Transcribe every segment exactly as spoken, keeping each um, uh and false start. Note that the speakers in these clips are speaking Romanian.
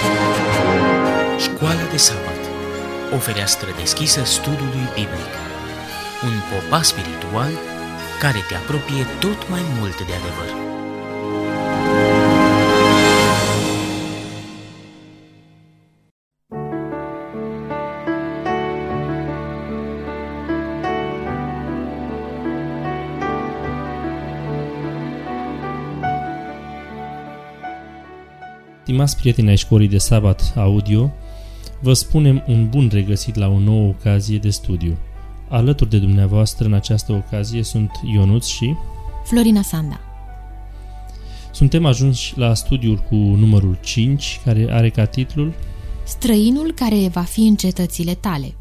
Școala de sabat, o fereastră deschisă studiului biblic, un popas spiritual care te apropie tot mai mult de adevăr. Stimați prieteni ai școlii de sabat audio, vă spunem un bun regăsit la o nouă ocazie de studiu. Alături de dumneavoastră în această ocazie sunt Ionuț și Florina Sanda. Suntem ajunși la studiul cu numărul cinci, care are ca titlul Străinul care va fi în cetățile tale.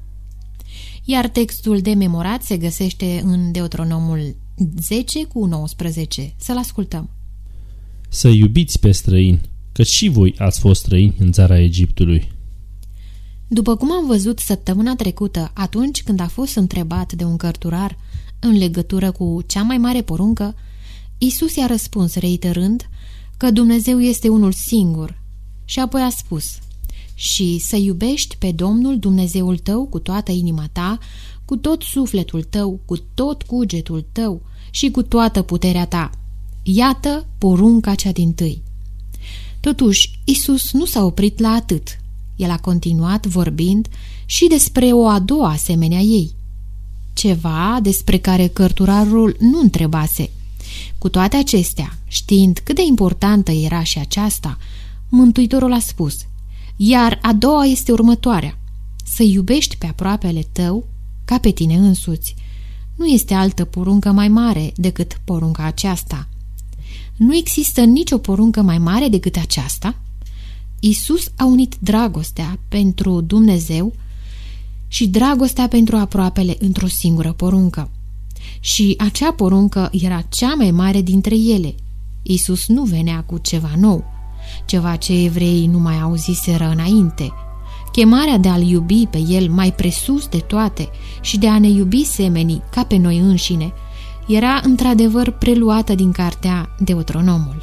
Iar textul de memorat se găsește în Deuteronomul zece cu nouăsprezece. Să-l ascultăm. Să iubiți pe străini, căci și voi ați fost străini în țara Egiptului. După cum am văzut săptămâna trecută, atunci când a fost întrebat de un cărturar în legătură cu cea mai mare poruncă, Iisus i-a răspuns reiterând că Dumnezeu este unul singur și apoi a spus: și să iubești pe Domnul Dumnezeul tău cu toată inima ta, cu tot sufletul tău, cu tot cugetul tău și cu toată puterea ta. Iată porunca cea dintâi. Totuși, Iisus nu s-a oprit la atât. El a continuat vorbind și despre o a doua asemenea ei. Ceva despre care cărturarul nu întrebase. Cu toate acestea, știind cât de importantă era și aceasta, Mântuitorul a spus: iar a doua este următoarea: să iubești pe aproapele tău ca pe tine însuți. Nu este altă poruncă mai mare decât porunca aceasta. Nu există nicio poruncă mai mare decât aceasta. Iisus a unit dragostea pentru Dumnezeu și dragostea pentru aproapele într-o singură poruncă. Și acea poruncă era cea mai mare dintre ele. Iisus nu venea cu ceva nou, ceva ce evreii nu mai auziseră înainte. Chemarea de a-L iubi pe El mai presus de toate și de a ne iubi semenii ca pe noi înșine era într-adevăr preluată din cartea Deuteronomul.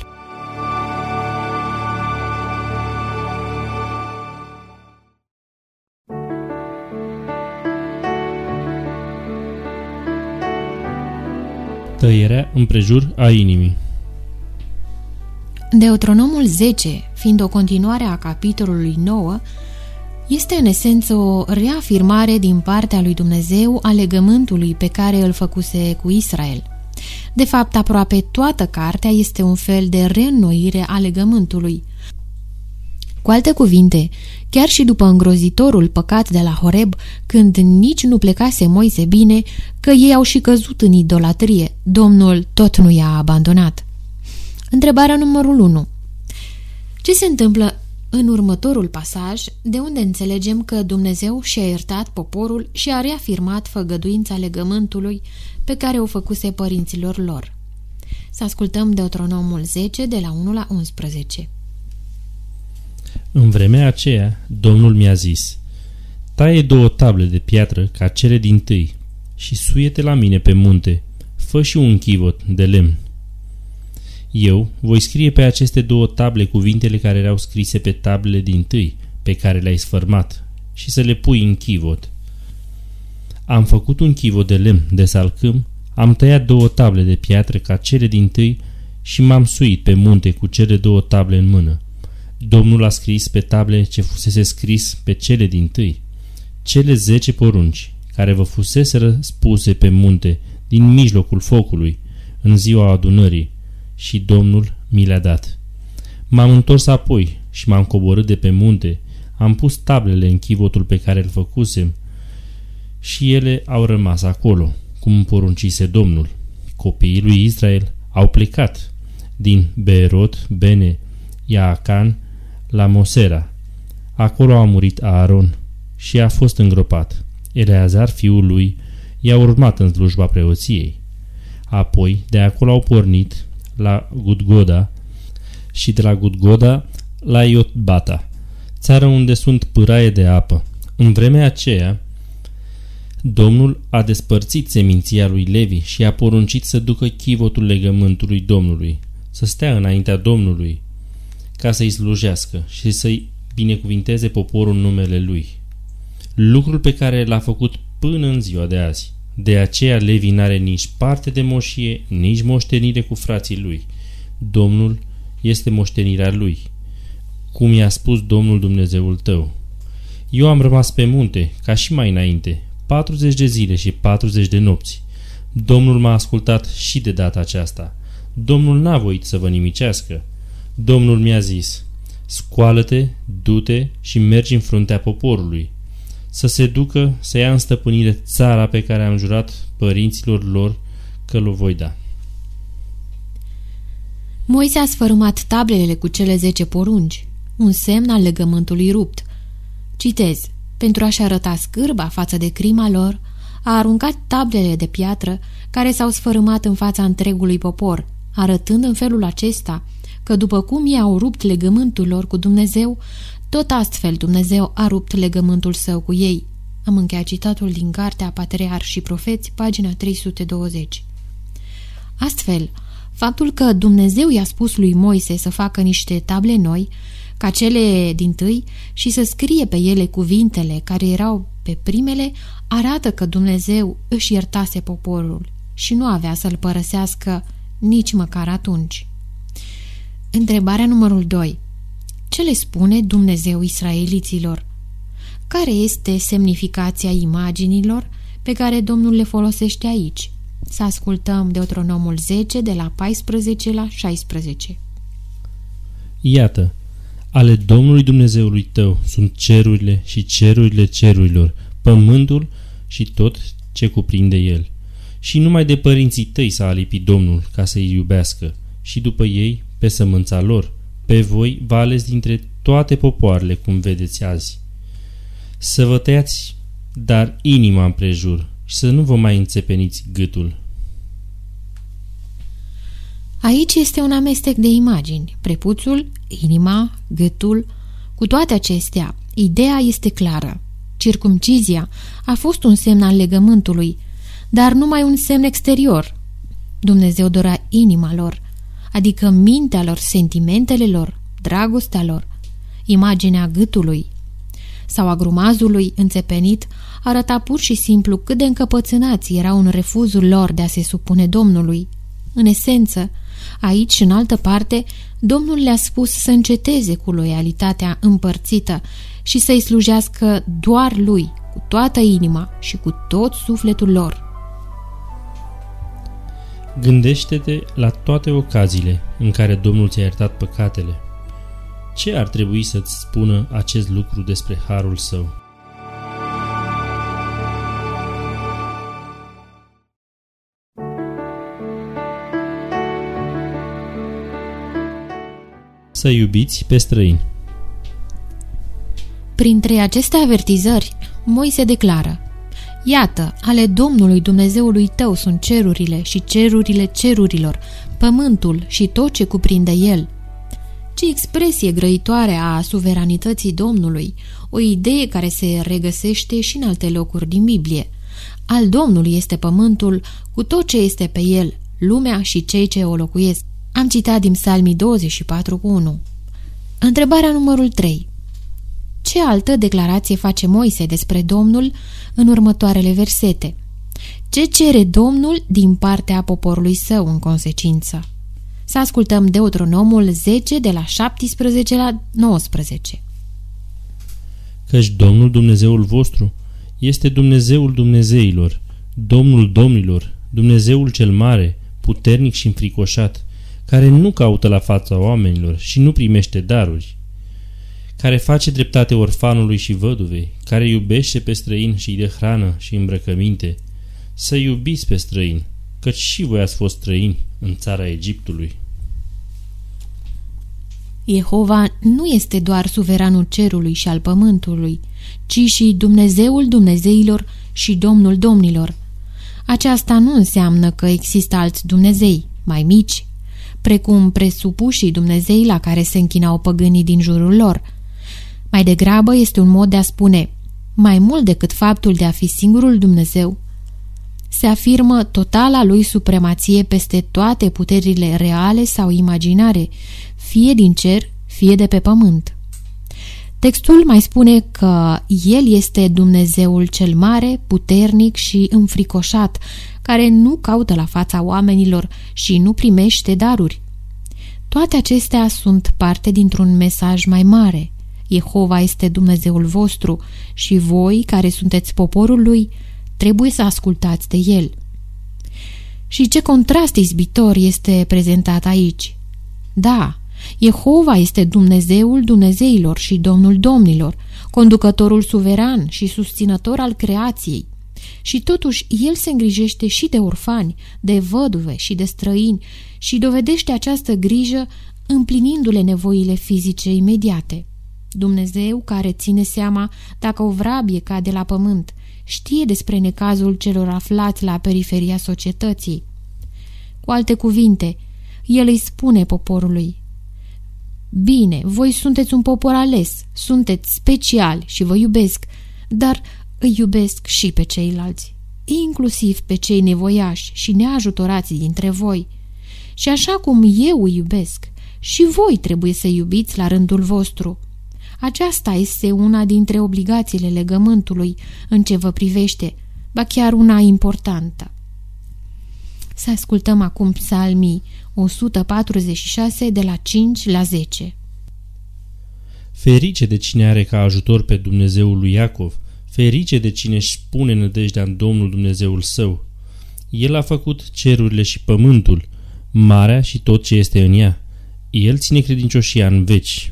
Tăierea împrejur a inimii. Deuteronomul zece, fiind o continuare a capitolului nouă, este în esență o reafirmare din partea lui Dumnezeu a legământului pe care îl făcuse cu Israel. De fapt, aproape toată cartea este un fel de reînnoire a legământului. Cu alte cuvinte, chiar și după îngrozitorul păcat de la Horeb, când nici nu plecase Moise bine, că ei au și căzut în idolatrie, Domnul tot nu i-a abandonat. Întrebarea numărul unu. Ce se întâmplă în următorul pasaj, de unde înțelegem că Dumnezeu și-a iertat poporul și a reafirmat făgăduința legământului pe care o făcuse părinților lor? Să ascultăm Deuteronomul zece de la unu la unsprezece. În vremea aceea, Domnul mi-a zis: taie două table de piatră ca cele dintâi și suie-te la mine pe munte, fă și un chivot de lemn. Eu voi scrie pe aceste două table cuvintele care erau scrise pe tablele dintâi, pe care le-ai sfărmat, și să le pui în chivot. Am făcut un chivot de lemn de salcâm, am tăiat două table de piatră ca cele dintâi și m-am suit pe munte cu cele două table în mână. Domnul a scris pe table ce fusese scris pe cele dintâi, cele zece porunci, care vă fuseseră spuse pe munte, din mijlocul focului, în ziua adunării, și Domnul mi le-a dat. M-am întors apoi și m-am coborât de pe munte, am pus tablele în chivotul pe care îl făcusem și ele au rămas acolo, cum îmi poruncise Domnul. Copiii lui Israel au plecat din Beerot, Bene, Iaacan, la Mosera. Acolo a murit Aaron și a fost îngropat. Eleazar, fiul lui, i-a urmat în slujba preoției. Apoi, de acolo au pornit la Gudgoda și de la Gudgoda la Iotbata, țară unde sunt pâraie de apă. În vremea aceea, Domnul a despărțit seminția lui Levi și a poruncit să ducă chivotul legământului Domnului, să stea înaintea Domnului, ca să-i slujească și să-i binecuvinteze poporul în numele lui. Lucrul pe care l-a făcut până în ziua de azi. De aceea Levi n-are nici parte de moșie, nici moștenire cu frații lui. Domnul este moștenirea lui, cum i-a spus Domnul Dumnezeul tău. Eu am rămas pe munte, ca și mai înainte, patruzeci de zile și patruzeci de nopți. Domnul m-a ascultat și de data aceasta. Domnul n-a voit să vă nimicească. Domnul mi-a zis: scoală-te, du-te și mergi în fruntea poporului, să se ducă să ia în stăpânire țara pe care am jurat părinților lor că l-o voi da. Moise a sfărâmat tablele cu cele zece porunci, un semn al legământului rupt. Citez: pentru a-și arăta scârba față de crima lor, a aruncat tablele de piatră care s-au sfărâmat în fața întregului popor, arătând în felul acesta că după cum ei au rupt legământul lor cu Dumnezeu, tot astfel Dumnezeu a rupt legământul său cu ei. Am încheiat citatul din Cartea Patriarhi și Profeți, pagina trei sute douăzeci. Astfel, faptul că Dumnezeu i-a spus lui Moise să facă niște table noi, ca cele dintâi, și să scrie pe ele cuvintele care erau pe primele, arată că Dumnezeu își iertase poporul și nu avea să-l părăsească nici măcar atunci. Întrebarea numărul doi. Ce le spune Dumnezeu israeliților? Care este semnificația imaginilor pe care Domnul le folosește aici? Să ascultăm Deuteronomul zece, de la paisprezece la șaisprezece. Iată, ale Domnului Dumnezeului tău sunt cerurile și cerurile cerurilor, pământul și tot ce cuprinde el. Și numai de părinții tăi s-a alipit Domnul ca să-i iubească, și după ei pe sămânța lor. Pe voi v-a ales dintre toate popoarele, cum vedeți azi. Să vă tăiați, dar inima împrejur, și să nu vă mai înțepeniți gâtul. Aici este un amestec de imagini: prepuțul, inima, gâtul. Cu toate acestea, ideea este clară. Circumcizia a fost un semn al legământului, dar numai un semn exterior. Dumnezeu dorea inima lor, adică mintea lor, sentimentele lor, dragostea lor. Imaginea gâtului sau a grumazului înțepenit arăta pur și simplu cât de încăpățânați erau în refuzul lor de a se supune Domnului. În esență, aici și în altă parte, Domnul le-a spus să înceteze cu loialitatea împărțită și să-i slujească doar lui, cu toată inima și cu tot sufletul lor. Gândește-te la toate ocaziile în care Domnul ți-a iertat păcatele. Ce ar trebui să-ți spună acest lucru despre harul său? Să iubiți pe străini. Printre aceste avertizări, Moise declară: iată, ale Domnului Dumnezeului tău sunt cerurile și cerurile cerurilor, pământul și tot ce cuprinde el. Ce expresie grăitoare a suveranității Domnului, o idee care se regăsește și în alte locuri din Biblie. Al Domnului este pământul cu tot ce este pe el, lumea și cei ce o locuiesc. Am citat din Psalmii douăzeci și patru cu unu. Întrebarea numărul trei. Ce altă declarație face Moise despre Domnul în următoarele versete? Ce cere Domnul din partea poporului său în consecință? Să ascultăm Deuteronomul zece, de la șaptesprezece la nouăsprezece. Căci Domnul Dumnezeul vostru este Dumnezeul Dumnezeilor, Domnul Domnilor, Dumnezeul cel mare, puternic și înfricoșat, care nu caută la fața oamenilor și nu primește daruri, care face dreptate orfanului și văduvei, care iubește pe străin și îi dă hrană și îmbrăcăminte. Să iubiți pe străini, căci și voi ați fost străini în țara Egiptului. Jehova nu este doar suveranul cerului și al pământului, ci și Dumnezeul Dumnezeilor și Domnul Domnilor. Aceasta nu înseamnă că există alți Dumnezei, mai mici, precum presupușii Dumnezei la care se închinau păgânii din jurul lor. Mai degrabă este un mod de a spune, mai mult decât faptul de a fi singurul Dumnezeu, se afirmă totala lui supremație peste toate puterile reale sau imaginare, fie din cer, fie de pe pământ. Textul mai spune că El este Dumnezeul cel mare, puternic și înfricoșat, care nu caută la fața oamenilor și nu primește daruri. Toate acestea sunt parte dintr-un mesaj mai mare. Jehova este Dumnezeul vostru și voi, care sunteți poporul Lui, trebuie să ascultați de El. Și ce contrast izbitor este prezentat aici! Da, Jehova este Dumnezeul Dumnezeilor și Domnul Domnilor, conducătorul suveran și susținător al creației. Și totuși El se îngrijește și de orfani, de văduve și de străini și dovedește această grijă împlinindu-le nevoile fizice imediate. Dumnezeu, care ține seama dacă o vrabie cade la pământ, știe despre necazul celor aflați la periferia societății. Cu alte cuvinte, El îi spune poporului: bine, voi sunteți un popor ales, sunteți speciali și vă iubesc, dar îi iubesc și pe ceilalți, inclusiv pe cei nevoiași și neajutorați dintre voi. Și așa cum eu îi iubesc, și voi trebuie să iubiți la rândul vostru. Aceasta este una dintre obligațiile legământului în ce vă privește, ba chiar una importantă. Să ascultăm acum Psalmii o sută patruzeci și șase de la cinci la zece. Ferice de cine are ca ajutor pe Dumnezeul lui Iacov, ferice de cine își pune nădejdea în Domnul Dumnezeul său. El a făcut cerurile și pământul, marea și tot ce este în ea. El ține credincioșia în veci.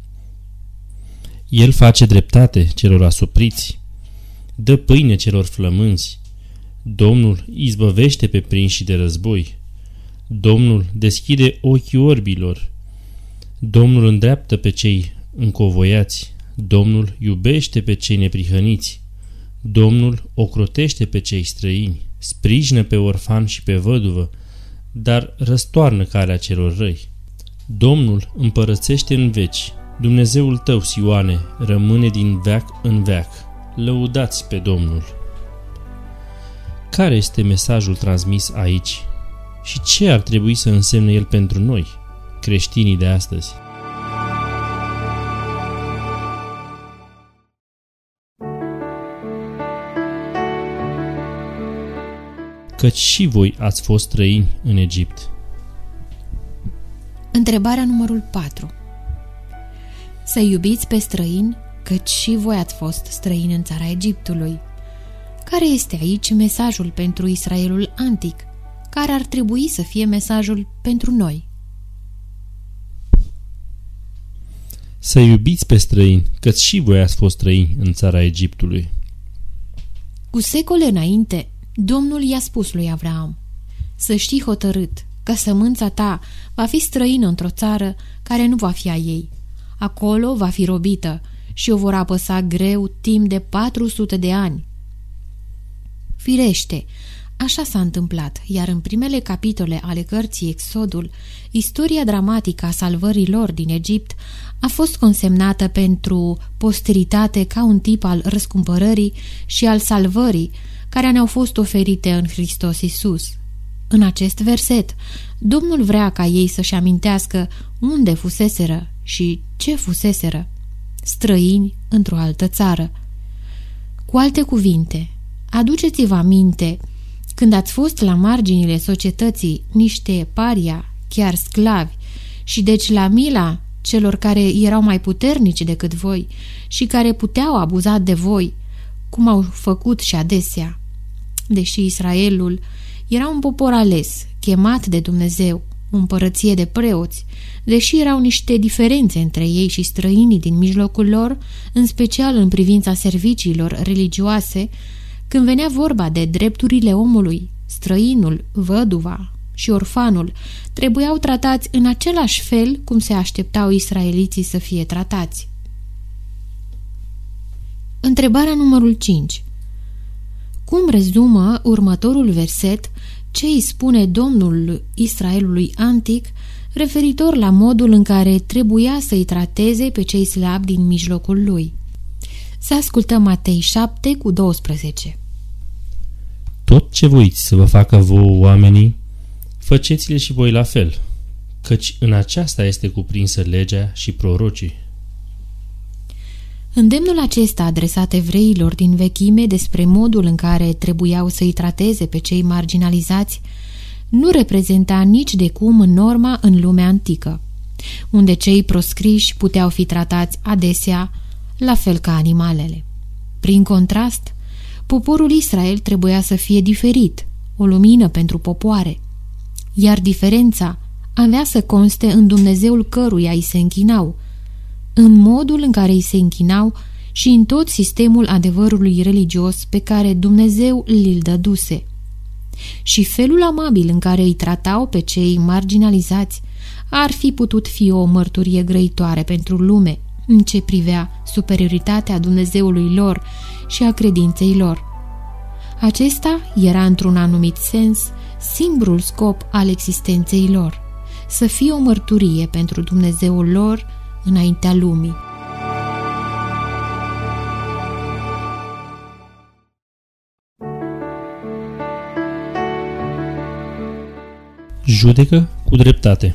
El face dreptate celor asupriți, dă pâine celor flămânzi. Domnul izbăvește pe prinși de război. Domnul deschide ochii orbilor. Domnul îndreaptă pe cei încovoiați. Domnul iubește pe cei neprihăniți. Domnul ocrotește pe cei străini, sprijină pe orfan și pe văduvă, dar răstoarnă calea celor răi. Domnul împărățește în veci. Dumnezeul tău, Sioane, rămâne din veac în veac. Lăudați pe Domnul. Care este mesajul transmis aici? Și ce ar trebui să însemne el pentru noi, creștinii de astăzi? Căci și voi ați fost străini în Egipt. Întrebarea numărul patru. Să iubiți pe străini, căci și voi ați fost străini în țara Egiptului. Care este aici mesajul pentru Israelul antic? Care ar trebui să fie mesajul pentru noi? Să iubiți pe străini, căci și voi ați fost străini în țara Egiptului. Cu secole înainte, Domnul i-a spus lui Avraam: să știi hotărât că sămânța ta va fi străină într-o țară care nu va fi a ei. Acolo va fi robită și o vor apăsa greu timp de patru sute de ani. Firește, așa s-a întâmplat, iar în primele capitole ale cărții Exodul, istoria dramatică a salvării lor din Egipt a fost consemnată pentru posteritate ca un tip al răscumpărării și al salvării care ne-au fost oferite în Hristos Iisus. În acest verset, Domnul vrea ca ei să-și amintească unde fuseseră și ce fuseseră: străini într-o altă țară. Cu alte cuvinte, aduceți-vă aminte când ați fost la marginile societății niște paria, chiar sclavi, și deci la mila celor care erau mai puternici decât voi și care puteau abuza de voi, cum au făcut și adesea. Deși Israelul era un popor ales, chemat de Dumnezeu, o împărăție de preoți, deși erau niște diferențe între ei și străinii din mijlocul lor, în special în privința serviciilor religioase, când venea vorba de drepturile omului, străinul, văduva și orfanul trebuiau tratați în același fel cum se așteptau israeliții să fie tratați. Întrebarea numărul cinci. Cum rezumă următorul verset ce îi spune Domnul Israelului antic referitor la modul în care trebuia să-i trateze pe cei slabi din mijlocul lui? Să ascultăm Matei șapte cu doisprezece. Tot ce voiți să vă facă vouă oamenii, făceți-le și voi la fel, căci în aceasta este cuprinsă legea și prorocii. Îndemnul acesta adresat evreilor din vechime despre modul în care trebuiau să-i trateze pe cei marginalizați nu reprezenta nici de cum norma în lumea antică, unde cei proscriși puteau fi tratați adesea la fel ca animalele. Prin contrast, poporul Israel trebuia să fie diferit, o lumină pentru popoare, iar diferența avea să conste în Dumnezeul căruia îi se închinau, în modul în care îi se închinau și în tot sistemul adevărului religios pe care Dumnezeu îl dăduse. Și felul amabil în care îi tratau pe cei marginalizați ar fi putut fi o mărturie grăitoare pentru lume în ce privea superioritatea Dumnezeului lor și a credinței lor. Acesta era într-un anumit sens singurul scop al existenței lor, să fie o mărturie pentru Dumnezeul lor înaintea lumii. Judecă cu dreptate.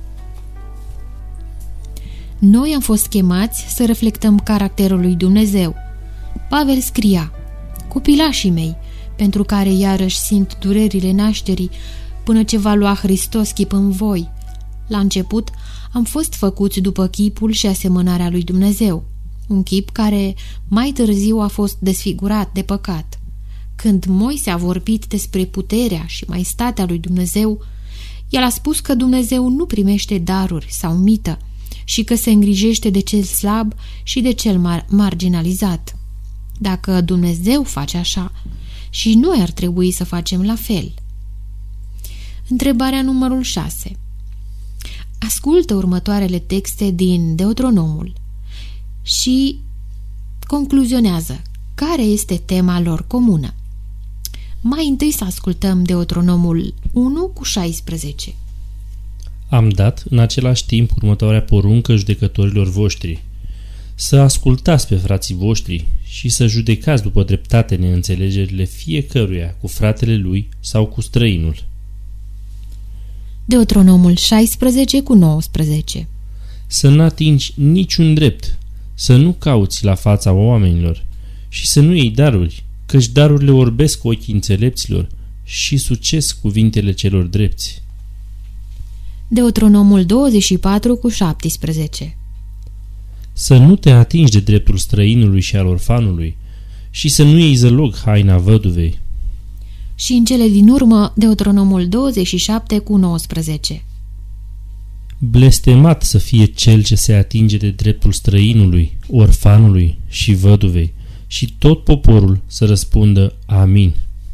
Noi am fost chemați să reflectăm caracterul lui Dumnezeu. Pavel scria: copilașii mei, pentru care iarăși simt durerile nașterii, până ce va lua Hristos chip în voi. La început am fost făcuți după chipul și asemănarea lui Dumnezeu, un chip care mai târziu a fost desfigurat de păcat. Când Moise a vorbit despre puterea și maestatea lui Dumnezeu, el a spus că Dumnezeu nu primește daruri sau mită și că se îngrijește de cel slab și de cel mar- marginalizat. Dacă Dumnezeu face așa, și noi ar trebui să facem la fel. Întrebarea numărul șase. Ascultă următoarele texte din Deuteronomul și concluzionează care este tema lor comună. Mai întâi să ascultăm Deuteronomul unu cu șaisprezece. Am dat în același timp următoarea poruncă judecătorilor voștri: să ascultați pe frații voștri și să judecați după dreptate neînțelegerile fiecăruia cu fratele lui sau cu străinul. Deuteronomul șaisprezece cu nouăsprezece. Să nu atingi niciun drept, să nu cauți la fața oamenilor și să nu iei daruri, căci darurile orbesc ochii înțelepților și sucesc cuvintele celor drepți. Deuteronomul douăzeci și patru cu șaptesprezece. Să nu te atingi de dreptul străinului și al orfanului și să nu iei zălog haina văduvei. Și în cele din urmă, Deuteronomul douăzeci și șapte cu nouăsprezece. Blestemat să fie cel ce se atinge de dreptul străinului, orfanului și văduvei, și tot poporul să răspundă amin.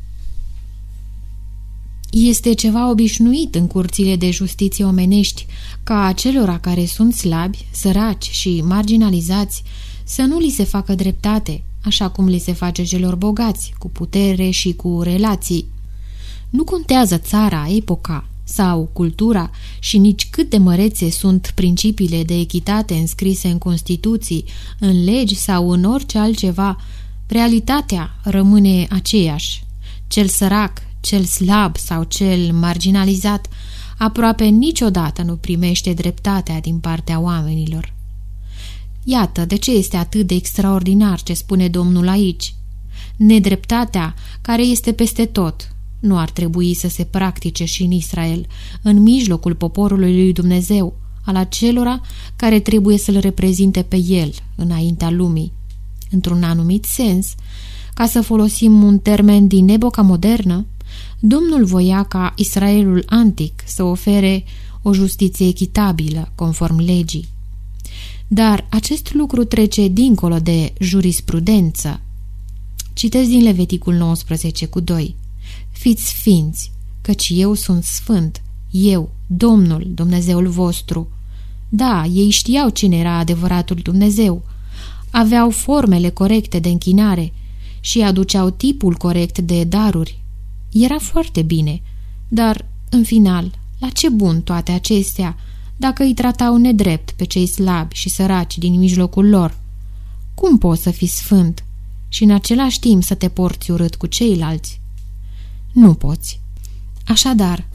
Este ceva obișnuit în curțile de justiție omenești ca acelora care sunt slabi, săraci și marginalizați să nu li se facă dreptate, așa cum li se face celor bogați, cu putere și cu relații. Nu contează țara, epoca sau cultura și nici cât de mărețe sunt principiile de echitate înscrise în Constituții, în legi sau în orice altceva, realitatea rămâne aceeași. Cel sărac, cel slab sau cel marginalizat aproape niciodată nu primește dreptatea din partea oamenilor. Iată de ce este atât de extraordinar ce spune Domnul aici. Nedreptatea, care este peste tot, nu ar trebui să se practice și în Israel, în mijlocul poporului lui Dumnezeu, al acelora care trebuie să-L reprezinte pe El înaintea lumii. Într-un anumit sens, ca să folosim un termen din epoca modernă, Domnul voia ca Israelul antic să ofere o justiție echitabilă, conform legii. Dar acest lucru trece dincolo de jurisprudență. Citez din Leviticul nouăsprezece cu doi. Fiți sfinți, căci eu sunt sfânt, eu, Domnul, Dumnezeul vostru. Da, ei știau cine era adevăratul Dumnezeu, aveau formele corecte de închinare și aduceau tipul corect de daruri. Era foarte bine, dar, în final, la ce bun toate acestea dacă îi tratau nedrept pe cei slabi și săraci din mijlocul lor? Cum poți să fii sfânt și în același timp să te porți urât cu ceilalți? Nu poți. Așadar,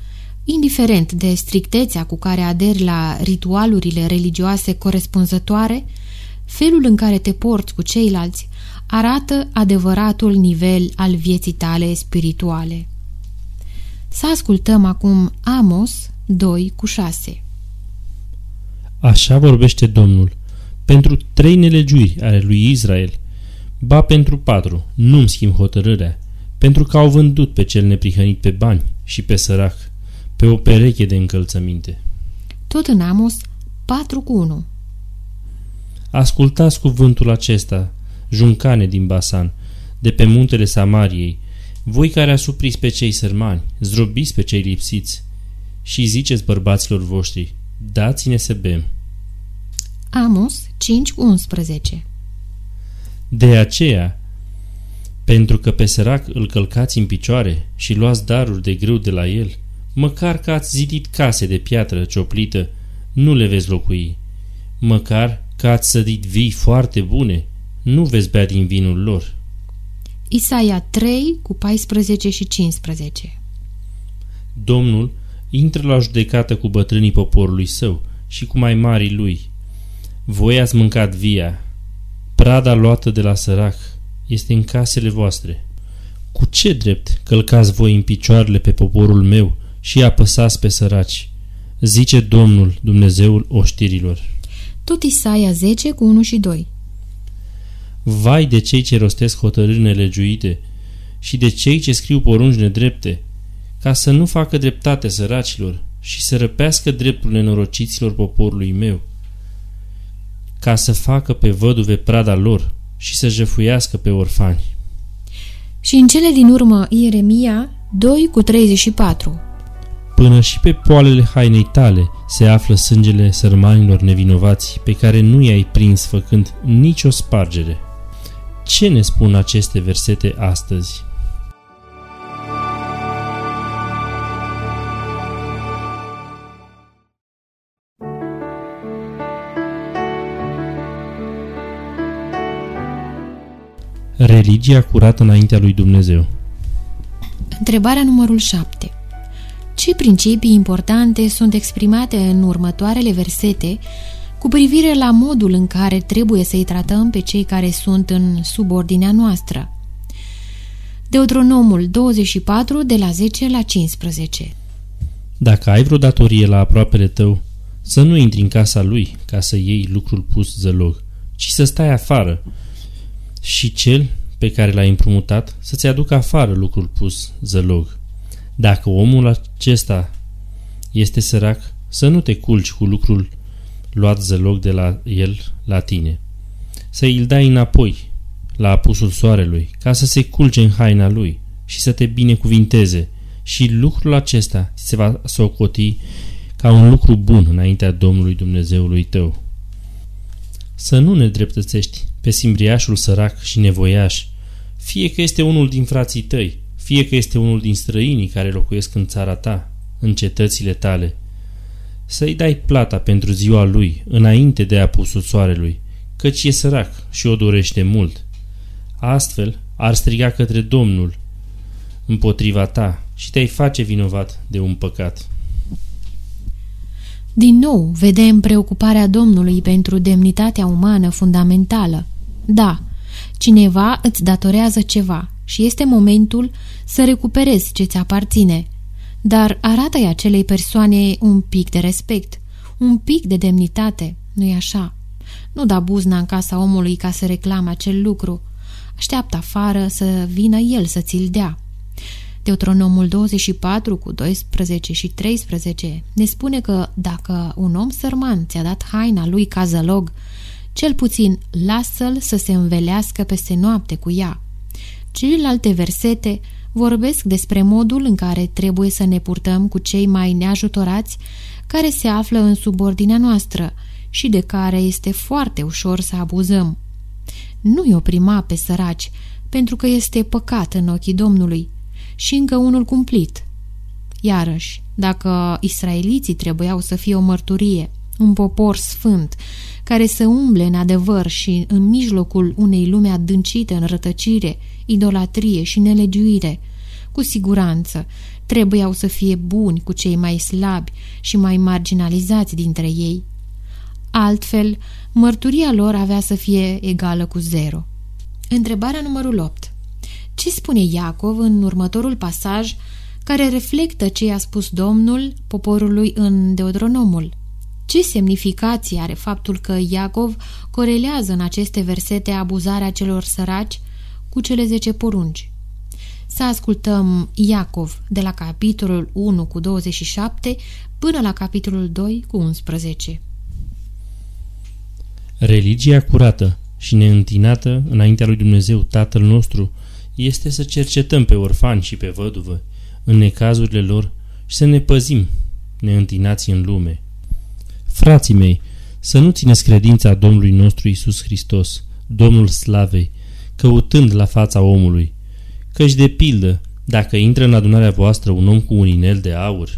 Indiferent de strictețea cu care aderi la ritualurile religioase corespunzătoare, felul în care te porți cu ceilalți arată adevăratul nivel al vieții tale spirituale. Să ascultăm acum Amos doi cu șase. Așa vorbește Domnul, pentru trei nelegiuiri ale lui Israel, ba pentru patru, nu-mi schimb hotărârea, pentru că au vândut pe cel neprihănit pe bani și pe sărac, pe o pereche de încălțăminte. Tot în Amos patru cu unu. Ascultați cuvântul acesta, juncane din Basan, de pe muntele Samariei, voi care asupriți pe cei sărmani, zdrobiți pe cei lipsiți, și ziceți bărbaților voștri, dați-ne să bem. Amos cinci cu unsprezece. De aceea, pentru că pe sărac îl călcați în picioare și luați daruri de grâu de la el, măcar că ați zidit case de piatră cioplită, nu le veți locui. Măcar că ați sădit vii foarte bune, nu veți bea din vinul lor. Isaia trei cu paisprezece și cincisprezece. Domnul intră la judecată cu bătrânii poporului său și cu mai marii lui. Voi ați mâncat via, prada luată de la sărac este în casele voastre. Cu ce drept călcați voi în picioarele pe poporul meu și apăsați pe săraci? Zice Domnul, Dumnezeul oștirilor. Tot Isaia zece cu unu și doi. Vai de cei ce rostesc hotărâri nelegiuite și de cei ce scriu porunci nedrepte, ca să nu facă dreptate săracilor și să răpească dreptul nenorociților poporului meu, ca să facă pe văduve prada lor și să jefuiască pe orfani. Și în cele din urmă Ieremia doi cu treizeci și patru. Până și pe poalele hainei tale se află sângele sărmanilor nevinovați pe care nu i-ai prins făcând nicio spargere. Ce ne spun aceste versete astăzi? Religia curată înaintea lui Dumnezeu. Întrebarea numărul șapte. Ce principii importante sunt exprimate în următoarele versete cu privire la modul în care trebuie să-i tratăm pe cei care sunt în subordinea noastră? Deuteronomul douăzeci și patru, de la zece la cincisprezece. Dacă ai vreo datorie la aproapele tău, să nu intri în casa lui ca să iei lucrul pus zălog, ci să stai afară și cel pe care l-ai împrumutat să-ți aducă afară lucrul pus zălog. Dacă omul acesta este sărac, să nu te culci cu lucrul luat zălog de la el la tine. Să îl dai înapoi la apusul soarelui, ca să se culce în haina lui și să te binecuvinteze, și lucrul acesta se va socoti ca un lucru bun înaintea Domnului Dumnezeului tău. Să nu ne dreptățești pe simbriașul sărac și nevoiaș, fie că este unul din frații tăi, fie că este unul din străinii care locuiesc în țara ta, în cetățile tale. Să-i dai plata pentru ziua lui, înainte de apusul soarelui, căci e sărac și o dorește mult. Astfel ar striga către Domnul împotriva ta și te-ai face vinovat de un păcat. Din nou vedem preocuparea Domnului pentru demnitatea umană fundamentală. Da, cineva îți datorează ceva și este momentul să recuperezi ce ți aparține, dar arată-i acelei persoane un pic de respect, un pic de demnitate, nu-i așa? Nu da buzna în casa omului ca să reclame acel lucru. Așteaptă afară să vină el să ți-l dea. Deuteronomul douăzeci și patru cu doisprezece și treisprezece ne spune că dacă un om sărman ți-a dat haina lui ca zălog, cel puțin lasă-l să se învelească peste noapte cu ea. Celelalte versete vorbesc despre modul în care trebuie să ne purtăm cu cei mai neajutorați care se află în subordinea noastră și de care este foarte ușor să abuzăm. Nu-i oprima pe săraci, pentru că este păcat în ochii Domnului, și încă unul cumplit. Iarăși, dacă israeliții trebuiau să fie o mărturie, un popor sfânt, care să umble în adevăr și în mijlocul unei lume adâncite în rătăcire, idolatrie și nelegiuire, cu siguranță, trebuiau să fie buni cu cei mai slabi și mai marginalizați dintre ei. Altfel, mărturia lor avea să fie egală cu zero. Întrebarea numărul opt. Ce spune Iacov în următorul pasaj care reflectă ce i-a spus Domnul poporului în Deuteronomul? Ce semnificație are faptul că Iacov corelează în aceste versete abuzarea celor săraci cu cele zece porunci? Să ascultăm Iacov de la capitolul unu cu douăzeci și șapte până la capitolul doi cu unsprezece. Religia curată și neîntinată înaintea lui Dumnezeu Tatăl nostru este să cercetăm pe orfani și pe văduvă în necazurile lor și să ne păzim neîntinați în lume. Frații mei, să nu țineți credința Domnului nostru Iisus Hristos, Domnul Slavei, căutând la fața omului, căci de pildă, dacă intră în adunarea voastră un om cu un inel de aur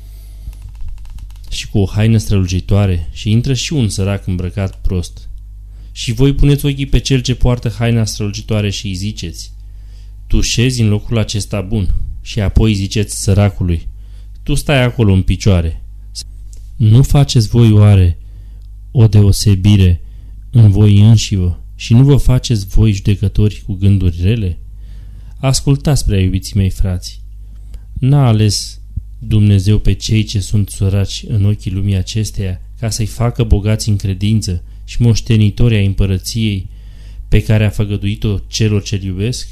și cu o haină strălucitoare și intră și un sărac îmbrăcat prost, și voi puneți ochii pe cel ce poartă haina strălucitoare și îi ziceți: tu șezi în locul acesta bun, și apoi ziceți săracului: tu stai acolo în picioare. Nu faceți voi oare o deosebire în voi înșivă și nu vă faceți voi judecători cu gânduri rele? Ascultați, prea iubiții mei frați, n-a ales Dumnezeu pe cei ce sunt săraci în ochii lumii acesteia ca să-i facă bogați în credință și moștenitori ai împărăției pe care a făgăduit-o celor ce-L iubesc?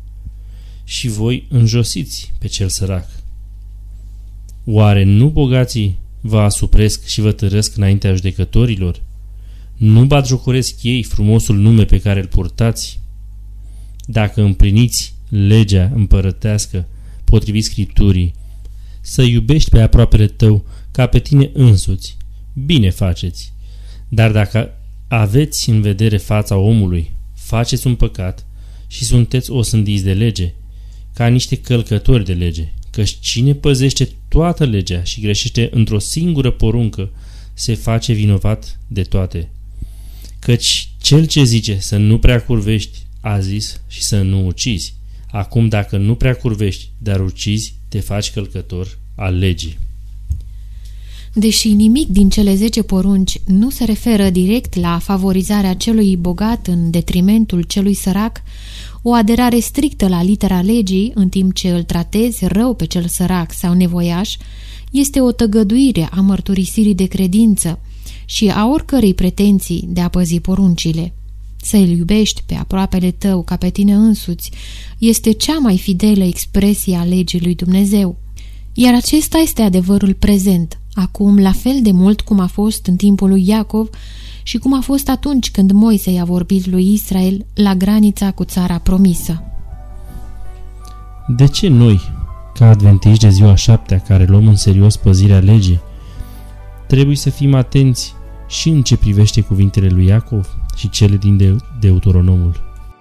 Și voi înjosiți pe cel sărac. Oare nu bogații vă asupresc și vă târăsc înaintea judecătorilor? Nu batjocoresc ei frumosul nume pe care îl purtați? Dacă împliniți legea împărătească potrivit Scripturii, să iubești pe aproapele tău ca pe tine însuți, bine faceți. Dar dacă aveți în vedere fața omului, faceți un păcat și sunteți osândiți de lege, ca niște călcători de lege, căci cine păzește toată legea și greșește într-o singură poruncă, se face vinovat de toate. Căci cel ce zice să nu prea curvești, a zis și să nu ucizi. Acum, dacă nu prea curvești, dar ucizi, te faci călcător al legii. Deși nimic din cele zece porunci nu se referă direct la favorizarea celui bogat în detrimentul celui sărac, o aderare strictă la litera legii, în timp ce îl tratezi rău pe cel sărac sau nevoiaș, este o tăgăduire a mărturisirii de credință și a oricărei pretenții de a păzi poruncile. Să-l iubești pe aproapele tău ca pe tine însuți este cea mai fidelă expresie a legii lui Dumnezeu. Iar acesta este adevărul prezent, acum la fel de mult cum a fost în timpul lui Iacov și cum a fost atunci când Moise i-a vorbit lui Israel la granița cu țara promisă. De ce noi, ca adventiști de ziua șaptea care luăm în serios păzirea legii, trebuie să fim atenți și în ce privește cuvintele lui Iacov și cele din de- Deuteronomul?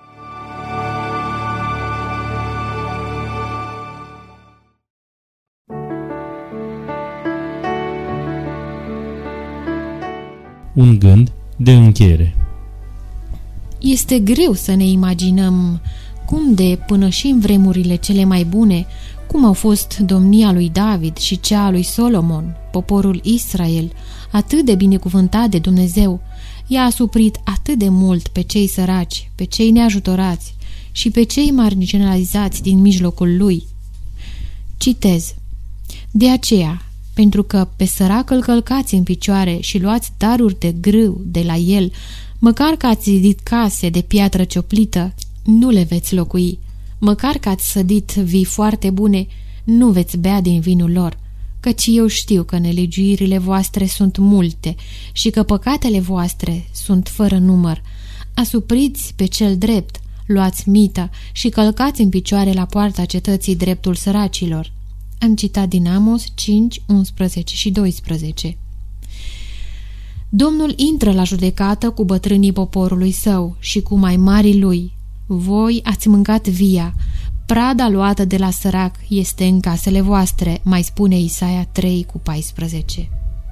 Un gând de încheiere. Este greu să ne imaginăm cum de până și în vremurile cele mai bune, cum au fost domnia lui David și cea a lui Solomon, poporul Israel, atât de binecuvântat de Dumnezeu, i-a asuprit atât de mult pe cei săraci, pe cei neajutorați și pe cei marginalizați din mijlocul lui. Citez: de aceea, pentru că pe sărac îl călcați în picioare și luați daruri de grâu de la el, măcar că ați zidit case de piatră cioplită, nu le veți locui. Măcar că ați sădit vii foarte bune, nu veți bea din vinul lor, căci eu știu că nelegiuirile voastre sunt multe și că păcatele voastre sunt fără număr. Asupriți pe cel drept, luați mită și călcați în picioare la poarta cetății dreptul săracilor. Am citat din Amos cinci, unsprezece și doisprezece. Domnul intră la judecată cu bătrânii poporului său și cu mai marii lui. Voi ați mâncat via, prada luată de la sărac este în casele voastre, mai spune Isaia trei cu paisprezece.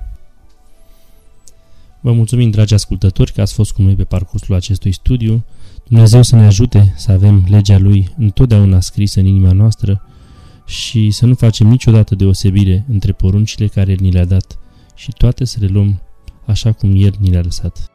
Vă mulțumim, dragi ascultători, că ați fost cu noi pe parcursul acestui studiu. Dumnezeu să ne ajute să avem legea Lui întotdeauna scrisă în inima noastră și să nu facem niciodată deosebire între poruncile care El ni le-a dat și toate să le luăm așa cum El ni le-a lăsat.